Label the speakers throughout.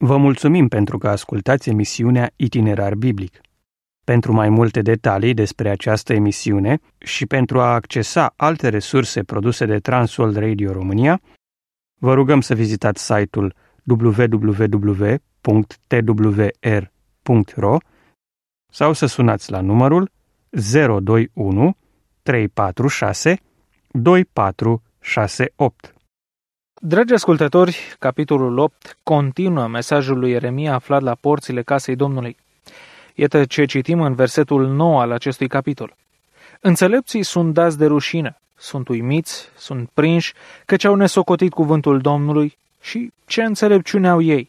Speaker 1: Vă mulțumim pentru că ascultați emisiunea Itinerar Biblic. Pentru mai multe detalii despre această emisiune și pentru a accesa alte resurse produse de Transworld Radio România, vă rugăm să vizitați site-ul www.twr.ro sau să sunați la numărul 021 346 2468.
Speaker 2: Dragi ascultători, capitolul 8 continuă mesajul lui Ieremia aflat la porțile casei Domnului. Iată ce citim în versetul 9 al acestui capitol. Înțelepții sunt dați de rușine, sunt uimiți, sunt prinși, căci au nesocotit cuvântul Domnului și ce înțelepciune au ei.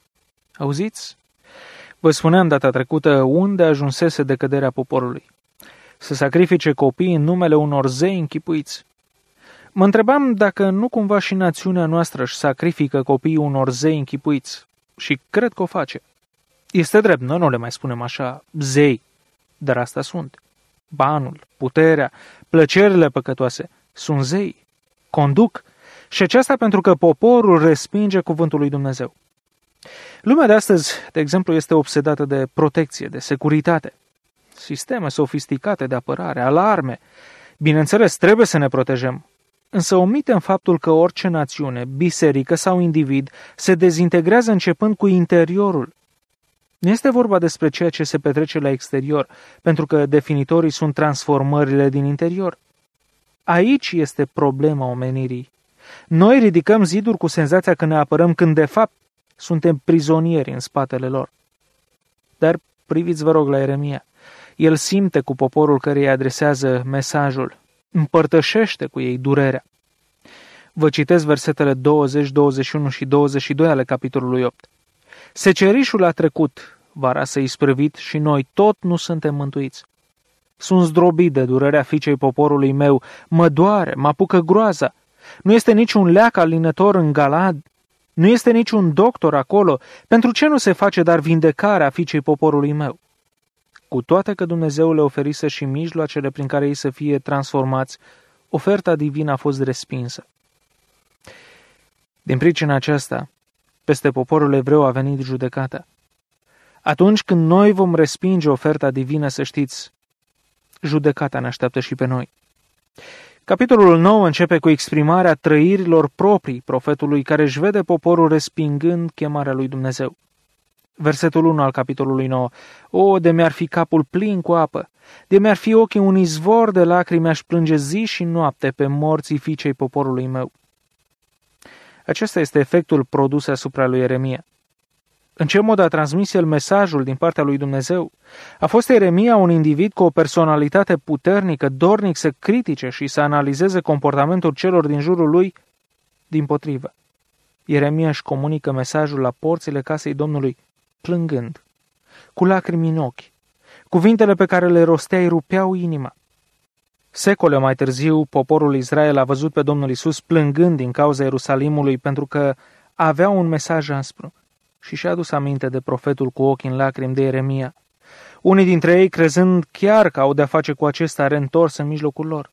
Speaker 2: Auziți? Vă spuneam data trecută unde ajunsese decăderea poporului. Să sacrifice copii în numele unor zei închipuiți. Mă întrebam dacă nu cumva și națiunea noastră își sacrifică copiii unor zei închipuiți. Și cred că o face. Este drept, noi nu le mai spunem așa, zei, dar asta sunt. Banul, puterea, plăcerile păcătoase sunt zei, conduc. Și aceasta pentru că poporul respinge cuvântul lui Dumnezeu. Lumea de astăzi, de exemplu, este obsedată de protecție, de securitate. Sisteme sofisticate de apărare, alarme. Bineînțeles, trebuie să ne protejăm. Însă omitem faptul că orice națiune, biserică sau individ se dezintegrează începând cu interiorul. Nu este vorba despre ceea ce se petrece la exterior, pentru că definitorii sunt transformările din interior. Aici este problema omenirii. Noi ridicăm ziduri cu senzația că ne apărăm când de fapt suntem prizonieri în spatele lor. Dar priviți vă rog la Ieremia. El simte cu poporul căruia îi adresează mesajul. Împărtășește cu ei durerea. Vă citesc versetele 20, 21 și 22 ale capitolului 8. Secerișul a trecut, vara s-a isprăvit și noi tot nu suntem mântuiți. Sunt zdrobit de durerea fiicei poporului meu, mă doare, mă apucă groaza. Nu este niciun leac alinător în Galad, nu este niciun doctor acolo. Pentru ce nu se face dar vindecarea fiicei poporului meu? Cu toate că Dumnezeu le oferise și mijloacele prin care ei să fie transformați, oferta divină a fost respinsă. Din pricina aceasta, peste poporul evreu a venit judecata. Atunci când noi vom respinge oferta divină, să știți, judecata ne așteaptă și pe noi. Capitolul 9 începe cu exprimarea trăirilor proprii profetului care își vede poporul respingând chemarea lui Dumnezeu. Versetul 1 al capitolului 9. O, de mi-ar fi capul plin cu apă, de mi-ar fi ochii un izvor de lacrimi, aș plânge zi și noapte pe morții fiicei poporului meu. Acesta este efectul produs asupra lui Ieremia. În ce mod a transmis el mesajul din partea lui Dumnezeu? A fost Ieremia un individ cu o personalitate puternică, dornic să critice și să analizeze comportamentul celor din jurul lui? Dimpotrivă. Ieremia își comunică mesajul la porțile casei Domnului plângând, cu lacrimi în ochi. Cuvintele pe care le rostea îi rupeau inima. Secole mai târziu, poporul Israel a văzut pe Domnul Iisus plângând din cauza Ierusalimului pentru că avea un mesaj aspru și și-a adus aminte de profetul cu ochii în lacrimi de Ieremia. Unii dintre ei, crezând chiar că au de-a face cu acesta, reîntors în mijlocul lor.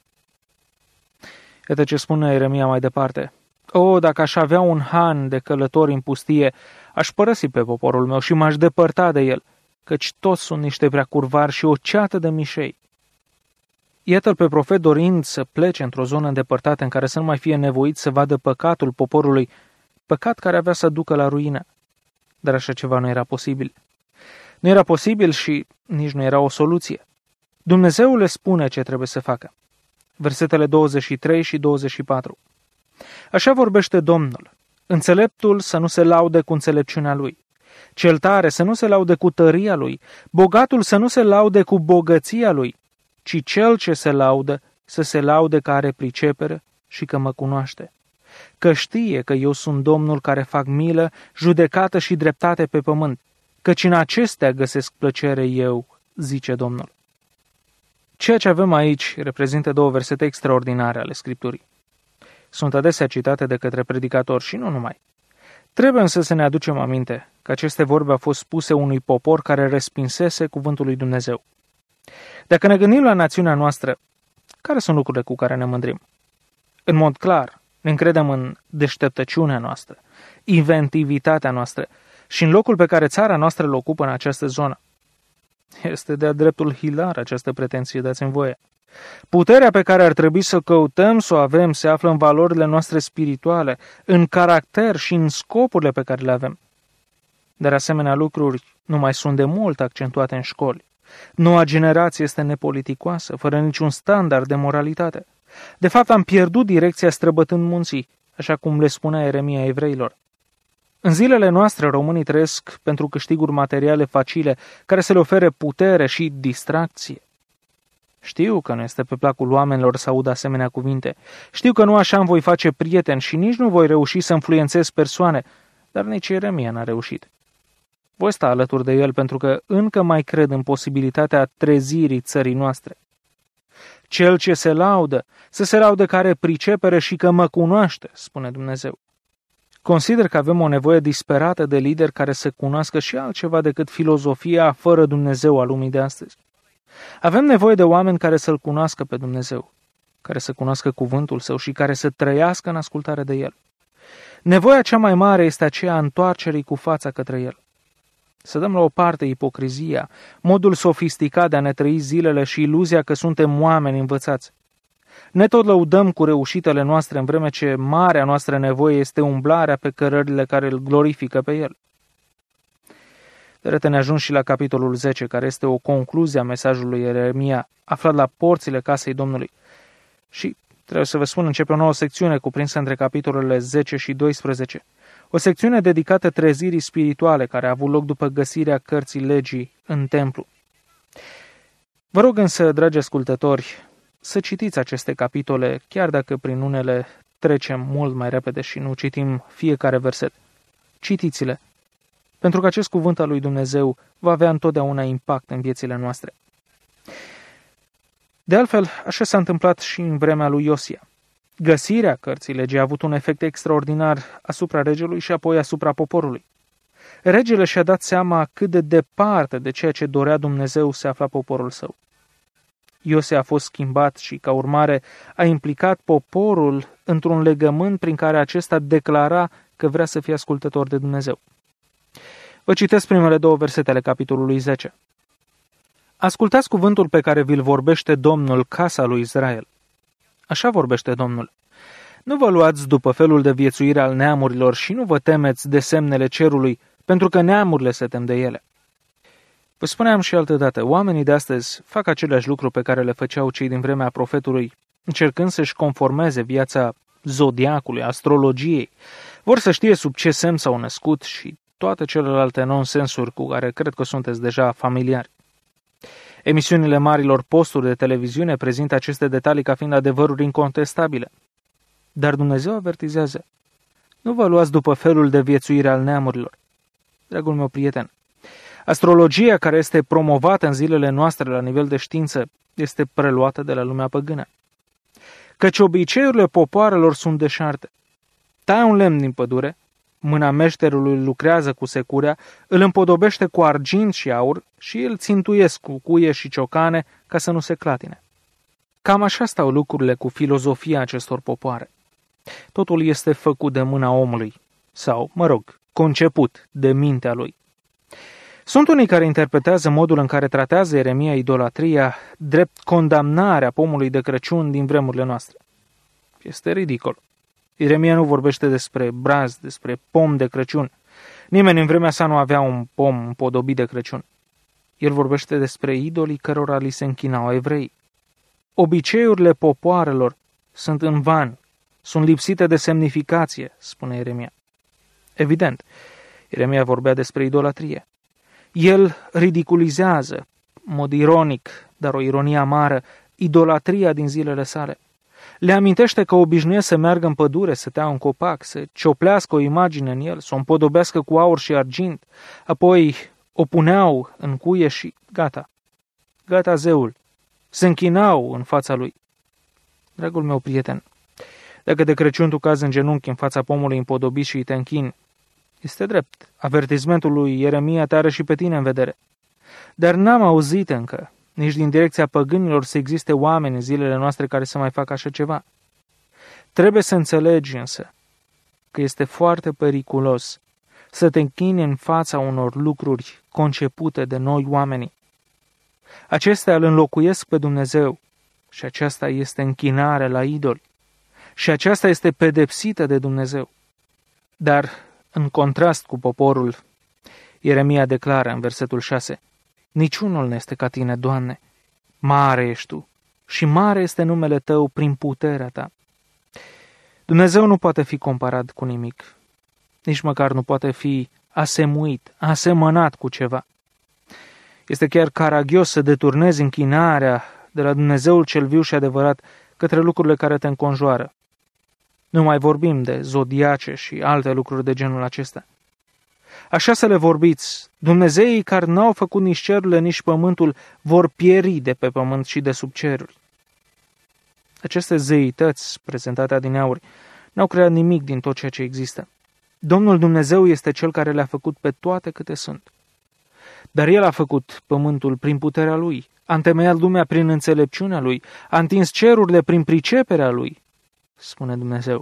Speaker 2: Iată ce spune Ieremia mai departe. O, dacă aș avea un han de călători în pustie, aș părăsi pe poporul meu și m-aș depărta de el, căci toți sunt niște preacurvari și o ceată de mișei. Iată-l pe profet dorind să plece într-o zonă îndepărtată în care să nu mai fie nevoit să vadă păcatul poporului, păcat care avea să ducă la ruină. Dar așa ceva nu era posibil. Nu era posibil și nici nu era o soluție. Dumnezeu le spune ce trebuie să facă. Versetele 23 și 24. Așa vorbește Domnul. Înțeleptul să nu se laude cu înțelepciunea lui. Cel tare să nu se laude cu tăria lui. Bogatul să nu se laude cu bogăția lui, ci cel ce se laudă să se laude că are pricepere și că mă cunoaște. Că știe că eu sunt Domnul care fac milă, judecată și dreptate pe pământ, căci în acestea găsesc plăcere eu, zice Domnul. Ceea ce avem aici reprezintă două versete extraordinare ale Scripturii. Sunt adesea citate de către predicatori și nu numai. Trebuie însă să ne aducem aminte că aceste vorbe au fost spuse unui popor care respinsese cuvântul lui Dumnezeu. Dacă ne gândim la națiunea noastră, care sunt lucrurile cu care ne mândrim? În mod clar, ne încredem în deșteptăciunea noastră, inventivitatea noastră și în locul pe care țara noastră îl ocupă în această zonă. Este de-a dreptul hilar această pretenție, dați-mi voie. Puterea pe care ar trebui să căutăm să o avem se află în valorile noastre spirituale, în caracter și în scopurile pe care le avem. Dar asemenea lucruri nu mai sunt de mult accentuate în școli. Noua generație este nepoliticoasă, fără niciun standard de moralitate. De fapt, am pierdut direcția străbătând munții, așa cum le spunea Ieremia evreilor. În zilele noastre, românii trăiesc pentru câștiguri materiale facile, care să le ofere putere și distracție. Știu că nu este pe placul oamenilor să aud asemenea cuvinte. Știu că nu așa îmi voi face prieteni și nici nu voi reuși să influențez persoane, dar nici Ieremia n-a reușit. Voi sta alături de el pentru că încă mai cred în posibilitatea trezirii țării noastre. Cel ce se laudă, să se laude că are pricepere și că mă cunoaște, spune Dumnezeu. Consider că avem o nevoie disperată de lideri care să cunoască și altceva decât filozofia fără Dumnezeu a lumii de astăzi. Avem nevoie de oameni care să-L cunoască pe Dumnezeu, care să cunoască cuvântul Său și care să trăiască în ascultare de El. Nevoia cea mai mare este aceea a întoarcerii cu fața către El. Să dăm la o parte ipocrizia, modul sofisticat de a ne trăi zilele și iluzia că suntem oameni învățați. Ne tot lăudăm cu reușitele noastre în vreme ce marea noastră nevoie este umblarea pe cărările care îl glorifică pe El. De ne ajung și la capitolul 10, care este o concluzie a mesajului Ieremia, aflat la porțile casei Domnului. Și, trebuie să vă spun, începe o nouă secțiune cuprinsă între capitolele 10 și 12. O secțiune dedicată trezirii spirituale care a avut loc după găsirea cărții legii în templu. Vă rog însă, dragi ascultători, să citiți aceste capitole, chiar dacă prin unele trecem mult mai repede și nu citim fiecare verset. Citiți-le, pentru că acest cuvânt al lui Dumnezeu va avea întotdeauna impact în viețile noastre. De altfel, așa s-a întâmplat și în vremea lui Iosia. Găsirea cărții legii a avut un efect extraordinar asupra regelui și apoi asupra poporului. Regele și-a dat seama cât de departe de ceea ce dorea Dumnezeu se afla poporul său. Iosia a fost schimbat și, ca urmare, a implicat poporul într-un legământ prin care acesta declara că vrea să fie ascultător de Dumnezeu. Vă citesc primele două versete ale capitolului 10. Ascultați cuvântul pe care vi-l vorbește Domnul, casa lui Israel. Așa vorbește Domnul. Nu vă luați după felul de viețuire al neamurilor și nu vă temeți de semnele cerului, pentru că neamurile se tem de ele. Vă spuneam și altădată, oamenii de astăzi fac aceleași lucru pe care le făceau cei din vremea profetului, încercând să-și conformeze viața zodiacului, astrologiei. Vor să știe sub ce semn s-au născut și toate celelalte nonsensuri cu care cred că sunteți deja familiari. Emisiunile marilor posturi de televiziune prezintă aceste detalii ca fiind adevăruri incontestabile. Dar Dumnezeu avertizează. Nu vă luați după felul de viețuire al neamurilor. Dragul meu prieten, astrologia care este promovată în zilele noastre la nivel de știință este preluată de la lumea păgână. Căci obiceiurile popoarelor sunt deșarte. Tai un lemn din pădure, mâna meșterului lucrează cu securea, îl împodobește cu argint și aur și îl țintuiesc cu cuie și ciocane ca să nu se clatine. Cam așa stau lucrurile cu filozofia acestor popoare. Totul este făcut de mâna omului, sau, conceput de mintea lui. Sunt unii care interpretează modul în care tratează Ieremia idolatria drept condamnarea pomului de Crăciun din vremurile noastre. Este ridicol. Ieremia nu vorbește despre braz, despre pom de Crăciun. Nimeni în vremea sa nu avea un pom împodobit de Crăciun. El vorbește despre idolii cărora li se închinau evrei. Obiceiurile popoarelor sunt în van, sunt lipsite de semnificație, spune Ieremia. Evident, Ieremia vorbea despre idolatrie. El ridiculizează, în mod ironic, dar o ironie amară, idolatria din zilele sale. Le amintește că obișnuie să meargă în pădure, să tea un copac, să cioplească o imagine în el, să o împodobească cu aur și argint, apoi o puneau în cuie și gata. Gata zeul. Se închinau în fața lui. Dragul meu prieten, dacă de Crăciun tu cazi în genunchi în fața pomului împodobit și te închini, este drept. Avertismentul lui Ieremia te are și pe tine în vedere. Dar n-am auzit încă, nici din direcția păgânilor, să existe oameni în zilele noastre care să mai facă așa ceva. Trebuie să înțelegi însă că este foarte periculos să te închini în fața unor lucruri concepute de noi oamenii. Acestea îl înlocuiesc pe Dumnezeu și aceasta este închinare la idoli și aceasta este pedepsită de Dumnezeu. Dar, în contrast cu poporul, Ieremia declară în versetul 6, niciunul nu este ca tine, Doamne, mare ești Tu și mare este numele Tău prin puterea Ta. Dumnezeu nu poate fi comparat cu nimic, nici măcar nu poate fi asemuit, asemănat cu ceva. Este chiar caragios să deturnezi închinarea de la Dumnezeul cel viu și adevărat către lucrurile care te înconjoară. Nu mai vorbim de zodiace și alte lucruri de genul acesta. Așa să le vorbiți, Dumnezeii care n-au făcut nici cerurile, nici pământul, vor pieri de pe pământ și de sub ceruri. Aceste zeități prezentate adineauri n-au creat nimic din tot ceea ce există. Domnul Dumnezeu este Cel care le-a făcut pe toate câte sunt. Dar El a făcut pământul prin puterea Lui, a întemeiat lumea prin înțelepciunea Lui, a întins cerurile prin priceperea Lui, spune Dumnezeu.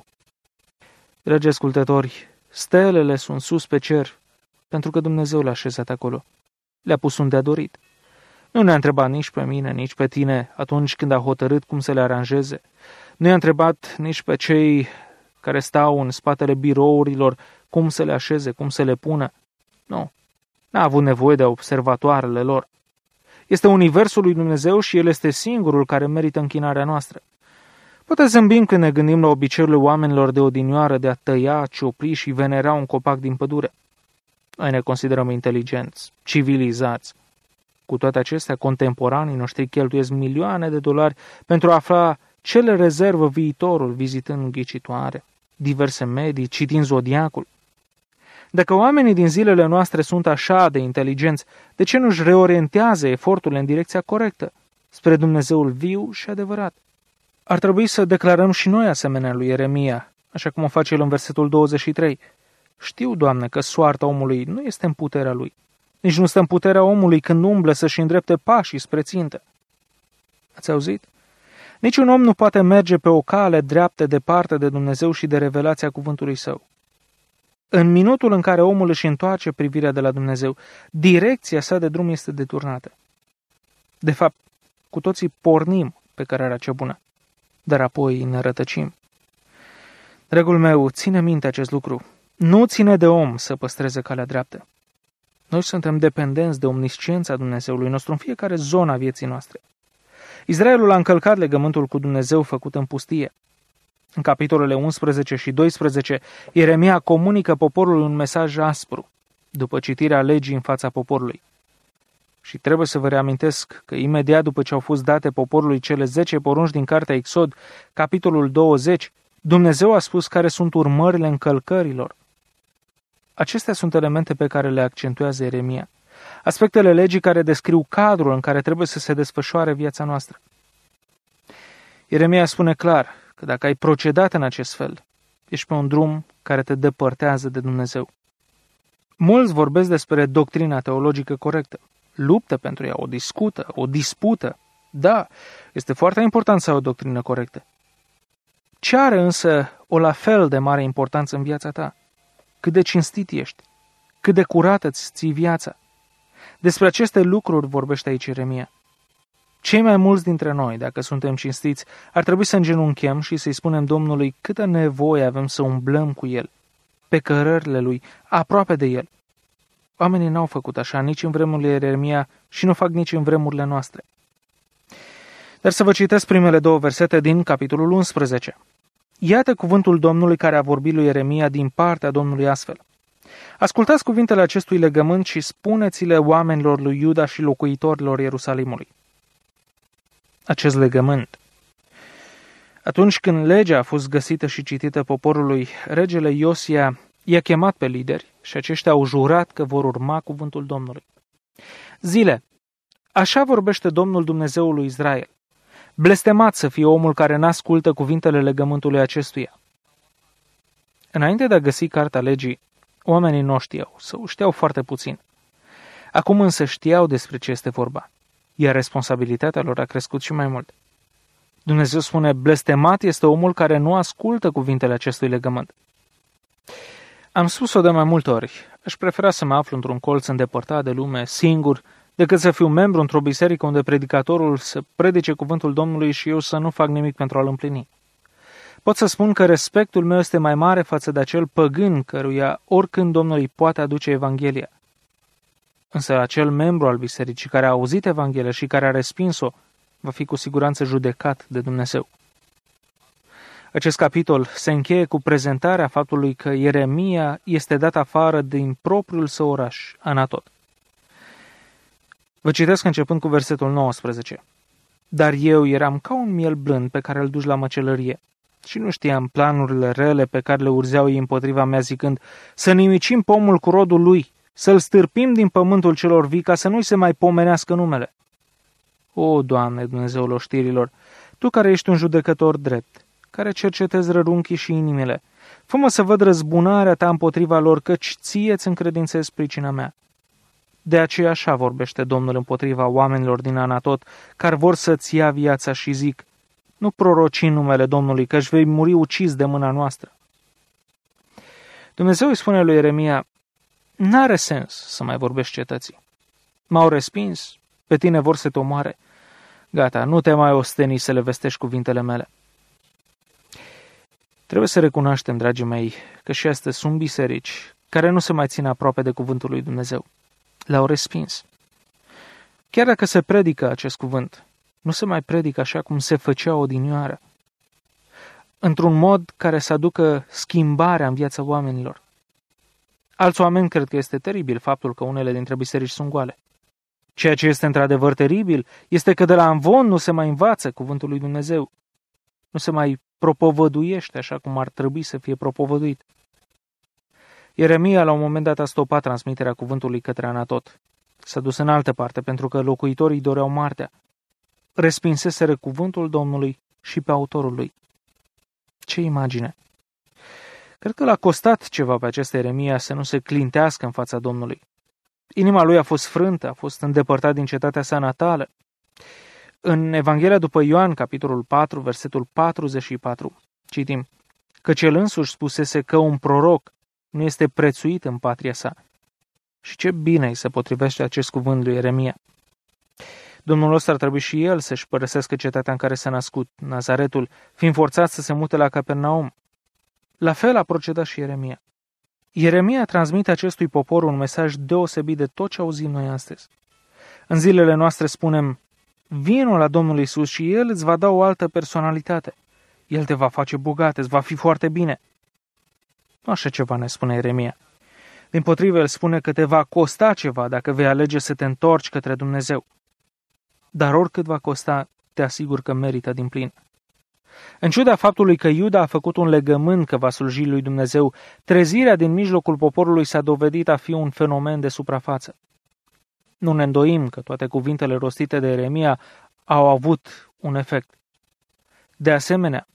Speaker 2: Dragi ascultători, stelele sunt sus pe cer, pentru că Dumnezeu le-a așezat acolo. Le-a pus unde a dorit. Nu ne-a întrebat nici pe mine, nici pe tine atunci când a hotărât cum să le aranjeze. Nu i-a întrebat nici pe cei care stau în spatele birourilor cum să le așeze, cum să le pună. Nu, n-a avut nevoie de observatoarele lor. Este universul lui Dumnezeu și El este singurul care merită închinarea noastră. Poate zâmbim când ne gândim la obiceiurile oamenilor de odinioară de a tăia, ciopli și venera un copac din pădure. Noi ne considerăm inteligenți, civilizați. Cu toate acestea, contemporanii noștri cheltuiesc milioane de dolari pentru a afla ce le rezervă viitorul, vizitând ghicitoare, diverse medii, citind zodiacul. Dacă oamenii din zilele noastre sunt așa de inteligenți, de ce nu-și reorientează eforturile în direcția corectă, spre Dumnezeul viu și adevărat? Ar trebui să declarăm și noi asemenea lui Ieremia, așa cum o face el în versetul 23. Știu, Doamne, că soarta omului nu este în puterea lui. Nici nu stă în puterea omului când umblă să-și îndrepte pașii spre țintă. Ați auzit? Niciun om nu poate merge pe o cale dreaptă departe de Dumnezeu și de revelația cuvântului Său. În minutul în care omul își întoarce privirea de la Dumnezeu, direcția sa de drum este deturnată. De fapt, cu toții pornim pe cărarea cea bună, dar apoi ne rătăcim. Dragul meu, ține minte acest lucru. Nu ține de om să păstreze calea dreaptă. Noi suntem dependenți de omnisciența Dumnezeului nostru în fiecare zonă a vieții noastre. Israelul a încălcat legământul cu Dumnezeu făcut în pustie. În capitolele 11 și 12, Ieremia comunică poporului un mesaj aspru, după citirea legii în fața poporului. Și trebuie să vă reamintesc că imediat după ce au fost date poporului cele 10 porunci din cartea Exod, capitolul 20, Dumnezeu a spus care sunt urmările încălcărilor. Acestea sunt elemente pe care le accentuează Ieremia, aspectele legii care descriu cadrul în care trebuie să se desfășoare viața noastră. Ieremia spune clar că dacă ai procedat în acest fel, ești pe un drum care te depărtează de Dumnezeu. Mulți vorbesc despre doctrina teologică corectă, luptă pentru ea, o discută, o dispută. Da, este foarte important să ai o doctrină corectă. Ce are însă o la fel de mare importanță în viața ta? Cât de cinstit ești? Cât de curată îți ții viața? Despre aceste lucruri vorbește aici Ieremia. Cei mai mulți dintre noi, dacă suntem cinstiți, ar trebui să îngenunchem și să-i spunem Domnului câtă nevoie avem să umblăm cu El, pe cărările Lui, aproape de El. Oamenii n-au făcut așa nici în vremurile Ieremia și nu fac nici în vremurile noastre. Dar să vă citesc primele 2 versete din capitolul 11. Iată cuvântul Domnului care a vorbit lui Ieremia din partea Domnului astfel. Ascultați cuvintele acestui legământ și spuneți-le oamenilor lui Iuda și locuitorilor Ierusalimului. Acest legământ. Atunci când legea a fost găsită și citită poporului, regele Iosia i-a chemat pe lideri și aceștia au jurat că vor urma cuvântul Domnului. Zile, așa vorbește Domnul Dumnezeul lui Israel. Blestemat să fie omul care n-ascultă cuvintele legământului acestuia. Înainte de a găsi cartea legii, oamenii nu știau sau știau foarte puțin. Acum însă știau despre ce este vorba, iar responsabilitatea lor a crescut și mai mult. Dumnezeu spune, blestemat este omul care nu ascultă cuvintele acestui legământ. Am spus-o de mai multe ori. Aș prefera să mă aflu într-un colț îndepărtat de lume, singur, decât să fiu membru într-o biserică unde predicatorul să predice cuvântul Domnului și eu să nu fac nimic pentru a-l împlini. Pot să spun că respectul meu este mai mare față de acel păgân căruia oricând Domnul îi poate aduce Evanghelia. Însă acel membru al bisericii care a auzit Evanghelia și care a respins-o va fi cu siguranță judecat de Dumnezeu. Acest capitol se încheie cu prezentarea faptului că Ieremia este dat afară din propriul său oraș, Anatot. Vă citesc începând cu versetul 19. Dar eu eram ca un miel blând pe care îl duci la măcelărie și nu știam planurile rele pe care le urzeau ei împotriva mea zicând să nimicim pomul cu rodul lui, să-l stârpim din pământul celor vii ca să nu-i se mai pomenească numele. O, Doamne, Dumnezeul oștirilor, Tu care ești un judecător drept, care cercetezi rărunchii și inimile, fă-mă să văd răzbunarea Ta împotriva lor, căci Ție îți încredințez pricina mea. De aceea așa vorbește Domnul împotriva oamenilor din Anatot, care vor să-ți ia viața și zic, nu proroci în numele Domnului, căci vei muri ucis de mâna noastră. Dumnezeu îi spune lui Ieremia, n-are sens să mai vorbești cetății. M-au respins, pe tine vor să te omoare. Gata, nu te mai osteni să le vestești cuvintele mele. Trebuie să recunoaștem, dragii mei, că și astăzi sunt biserici care nu se mai țin aproape de cuvântul lui Dumnezeu. Le-au respins. Chiar dacă se predică acest cuvânt, nu se mai predică așa cum se făcea odinioară, într-un mod care să aducă schimbarea în viața oamenilor. Alți oameni cred că este teribil faptul că unele dintre biserici sunt goale. Ceea ce este într-adevăr teribil este că de la amvon nu se mai învață cuvântul lui Dumnezeu. Nu se mai propovăduiește așa cum ar trebui să fie propovăduit. Ieremia la un moment dat a stopat transmiterea cuvântului către Anatot. S-a dus în altă parte pentru că locuitorii doreau moartea. Respinseseră cuvântul Domnului și pe autorul lui. Ce imagine! Cred că l-a costat ceva pe acest Ieremia să nu se clintească în fața Domnului. Inima lui a fost frântă, a fost îndepărtat din cetatea sa natală. În Evanghelia după Ioan, capitolul 4, versetul 44, citim, căci el însuși spusese că un proroc nu este prețuit în patria sa. Și ce bine îi se potrivește acest cuvânt lui Ieremia. Domnul ăsta ar trebui și el să-și părăsească cetatea în care s-a născut, Nazaretul, fiind forțat să se mute la Capernaum. La fel a procedat și Ieremia. Ieremia transmite acestui popor un mesaj deosebit de tot ce auzim noi astăzi. În zilele noastre spunem, vino la Domnul Iisus și El îți va da o altă personalitate. El te va face bogat, îți va fi foarte bine. Nu așa ceva ne spune Ieremia. Dimpotrivă, El spune că te va costa ceva dacă vei alege să te întorci către Dumnezeu. Dar oricât va costa, te asigur că merită din plin. În ciuda faptului că Iuda a făcut un legământ că va sluji lui Dumnezeu, trezirea din mijlocul poporului s-a dovedit a fi un fenomen de suprafață. Nu ne îndoim că toate cuvintele rostite de Ieremia au avut un efect. De asemenea,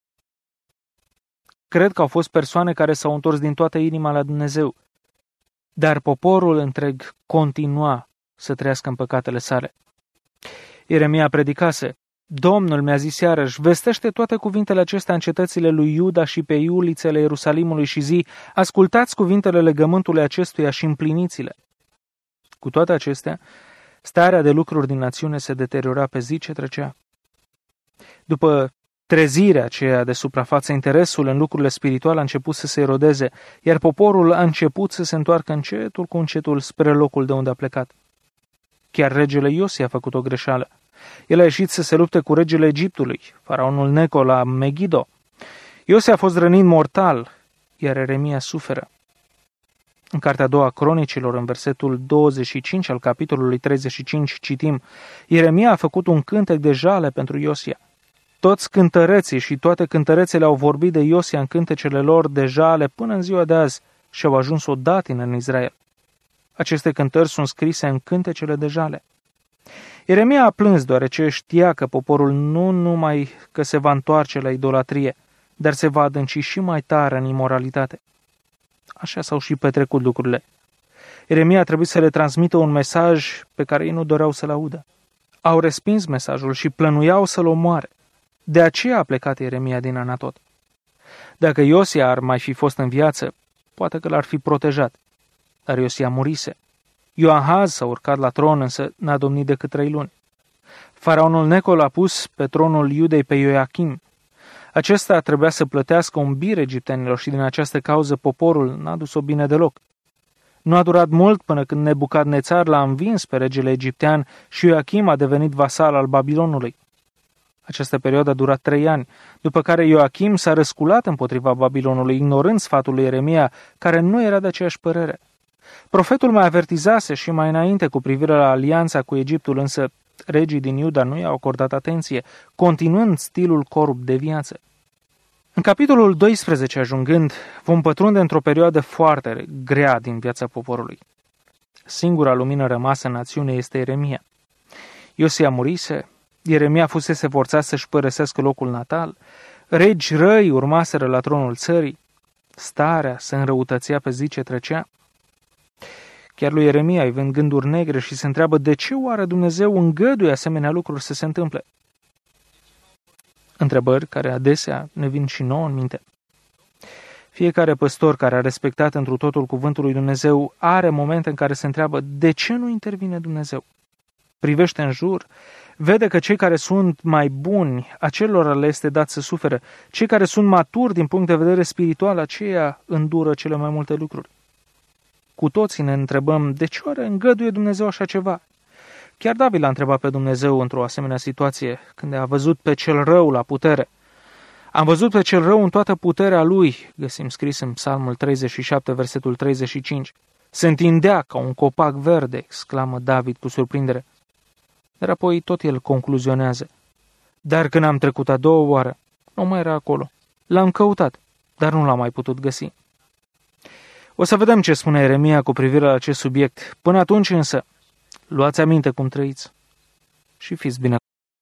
Speaker 2: cred că au fost persoane care s-au întors din toată inima la Dumnezeu, dar poporul întreg continua să trăiască în păcatele sale. Ieremia predicase, Domnul mi-a zis iarăși, vestește toate cuvintele acestea în cetățile lui Iuda și pe ulițele Ierusalimului și zi, ascultați cuvintele legământului acestuia și împliniți-le. Cu toate acestea, starea de lucruri din națiune se deteriora pe zi ce trecea. După trezirea aceea de suprafață, interesul în lucrurile spirituale a început să se erodeze, iar poporul a început să se întoarcă încetul cu încetul spre locul de unde a plecat. Chiar regele Iosia a făcut o greșeală. El a ieșit să se lupte cu regele Egiptului, faraonul Neco la Megiddo. Iosia a fost rănit mortal, iar Ieremia suferă. În cartea a doua Cronicilor, în versetul 25 al capitolului 35, citim, Ieremia a făcut un cântec de jale pentru Iosia. Toți cântăreții și toate cântărețele au vorbit de Iosia în cântecele lor de jale până în ziua de azi și au ajuns o datină în Israel. Aceste cântări sunt scrise în cântecele de jale. Ieremia a plâns deoarece știa că poporul nu numai că se va întoarce la idolatrie, dar se va adânci și mai tare în imoralitate. Așa s-au și petrecut lucrurile. Ieremia a trebuit să le transmită un mesaj pe care ei nu doreau să-l audă. Au respins mesajul și plănuiau să-l omoare. De aceea a plecat Ieremia din Anatot. Dacă Iosia ar mai fi fost în viață, poate că l-ar fi protejat. Dar Iosia murise. Ioahaz s-a urcat la tron, însă n-a domnit decât 3 luni. Faraonul Neco l-a pus pe tronul Iudei pe Ioachim. Acesta trebuia să plătească un bir egiptenilor și din această cauză poporul n-a dus-o bine deloc. Nu a durat mult până când Nebucadnețar l-a învins pe regele egiptean și Ioachim a devenit vasal al Babilonului. Această perioadă a durat 3 ani, după care Ioachim s-a răsculat împotriva Babilonului, ignorând sfatul lui Ieremia, care nu era de aceeași părere. Profetul mai avertizase și mai înainte cu privire la alianța cu Egiptul, însă regii din Iuda nu i-au acordat atenție, continuând stilul corupt de viață. În capitolul 12 ajungând, vom pătrunde într-o perioadă foarte grea din viața poporului. Singura lumină rămasă în națiune este Ieremia. Iosia murise, Ieremia fusese forțat să-și părăsească locul natal, regi răi urmaseră la tronul țării, starea se înrăutățea pe zi ce trecea. Chiar lui Ieremia îi vând gânduri negre și se întreabă de ce oare Dumnezeu îngăduie asemenea lucruri să se întâmple. Întrebări care adesea ne vin și nouă în minte. Fiecare păstor care a respectat întru totul cuvântul lui Dumnezeu are momente în care se întreabă de ce nu intervine Dumnezeu. Privește în jur, vede că cei care sunt mai buni, acelora le este dat să suferă. Cei care sunt maturi din punct de vedere spiritual, aceia îndură cele mai multe lucruri. Cu toții ne întrebăm de ce oare îngăduie Dumnezeu așa ceva? Chiar David l-a întrebat pe Dumnezeu într-o asemenea situație, când a văzut pe cel rău la putere. Am văzut pe cel rău în toată puterea lui, găsim scris în Psalmul 37, versetul 35. Se întindea ca un copac verde, exclamă David cu surprindere. Dar apoi tot el concluzionează. Dar când am trecut a 2 oară, nu mai era acolo. L-am căutat, dar nu l-am mai putut găsi. O să vedem ce spune Ieremia cu privire la acest subiect. Până atunci însă, luați aminte cum trăiți și fiți bine.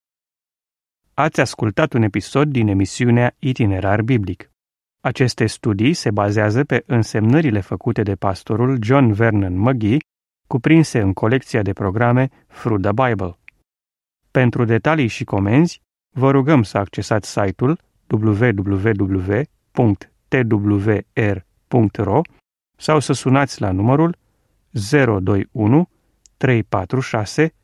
Speaker 1: Ați ascultat un episod din emisiunea Itinerar Biblic. Aceste studii se bazează pe însemnările făcute de pastorul John Vernon McGee, cuprinse în colecția de programe Through the Bible. Pentru detalii și comenzi, vă rugăm să accesați site-ul www.twr.ro sau să sunați la numărul 021 346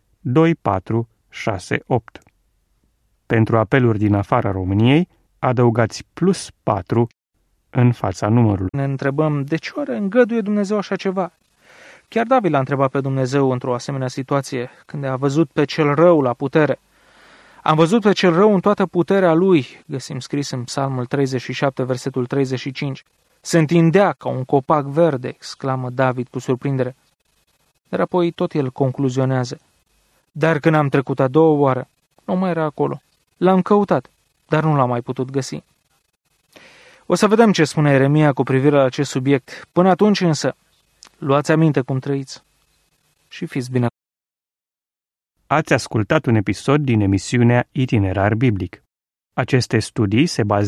Speaker 1: 2468. Pentru apeluri din afara României, adăugați +4 în fața numărului.
Speaker 2: Ne întrebăm de ce oare îngăduie Dumnezeu așa ceva? Chiar David l-a întrebat pe Dumnezeu într-o asemenea situație, când a văzut pe cel rău la putere. Am văzut pe cel rău în toată puterea lui, găsim scris în Psalmul 37, versetul 35. Se întindea ca un copac verde, exclamă David cu surprindere. Dar apoi tot el concluzionează. Dar când am trecut a 2 oară, nu mai era acolo. L-am căutat, dar nu l-am mai putut găsi. O să vedem ce spune Ieremia cu privire la acest subiect. Până atunci însă, luați aminte cum trăiți și fiți bine.
Speaker 1: Ați ascultat un episod din emisiunea Itinerar Biblic. Aceste studii se bazează